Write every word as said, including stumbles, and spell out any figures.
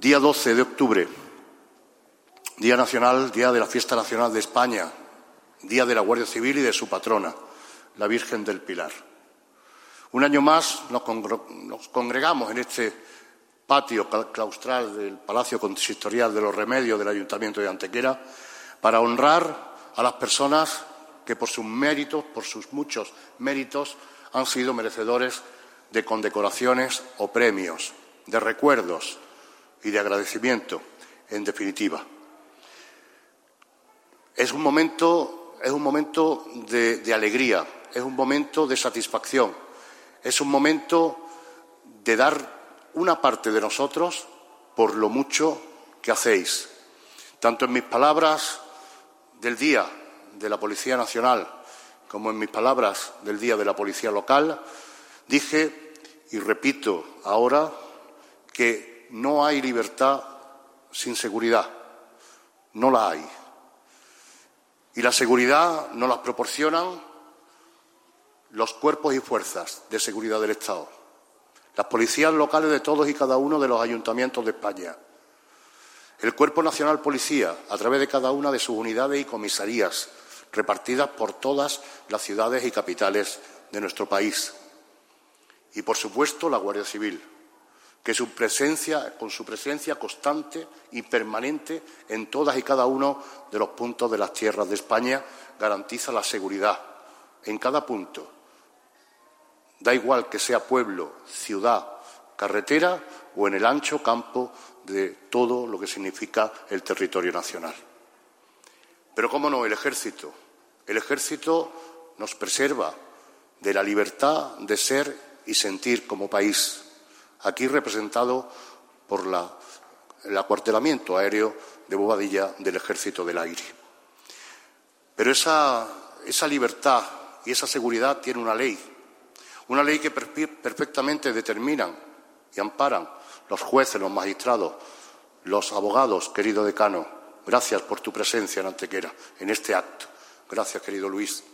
Día doce de octubre, Día Nacional, Día de la Fiesta Nacional de España, Día de la Guardia Civil y de su patrona, la Virgen del Pilar. Un año más nos congregamos en este patio claustral del Palacio Consistorial de los Remedios del Ayuntamiento de Antequera para honrar a las personas que por sus méritos, por sus muchos méritos, han sido merecedores de condecoraciones o premios, de recuerdos y de agradecimiento, en definitiva. Es un momento, es un momento de, de alegría, es un momento de satisfacción, es un momento de dar una parte de nosotros por lo mucho que hacéis. Tanto en mis palabras del Día de la Policía Nacional como en mis palabras del Día de la Policía Local, dije y repito ahora que no hay libertad sin seguridad, no la hay. Y la seguridad nos la proporcionan los cuerpos y fuerzas de seguridad del Estado, las policías locales de todos y cada uno de los ayuntamientos de España, el Cuerpo Nacional Policía, a través de cada una de sus unidades y comisarías, repartidas por todas las ciudades y capitales de nuestro país. Y, por supuesto, la Guardia Civil, que su presencia, con su presencia constante y permanente en todas y cada uno de los puntos de las tierras de España, garantiza la seguridad en cada punto. Da igual que sea pueblo, ciudad, carretera o en el ancho campo de todo lo que significa el territorio nacional. Pero, cómo no, el Ejército. El Ejército nos preserva de la libertad de ser y sentir como país, aquí representado por la, el acuartelamiento aéreo de Bobadilla del Ejército del Aire. Pero esa, esa libertad y esa seguridad tiene una ley, una ley que perfectamente determinan y amparan los jueces, los magistrados, los abogados, querido decano. Gracias por tu presencia en Antequera, en este acto. Gracias, querido Luis.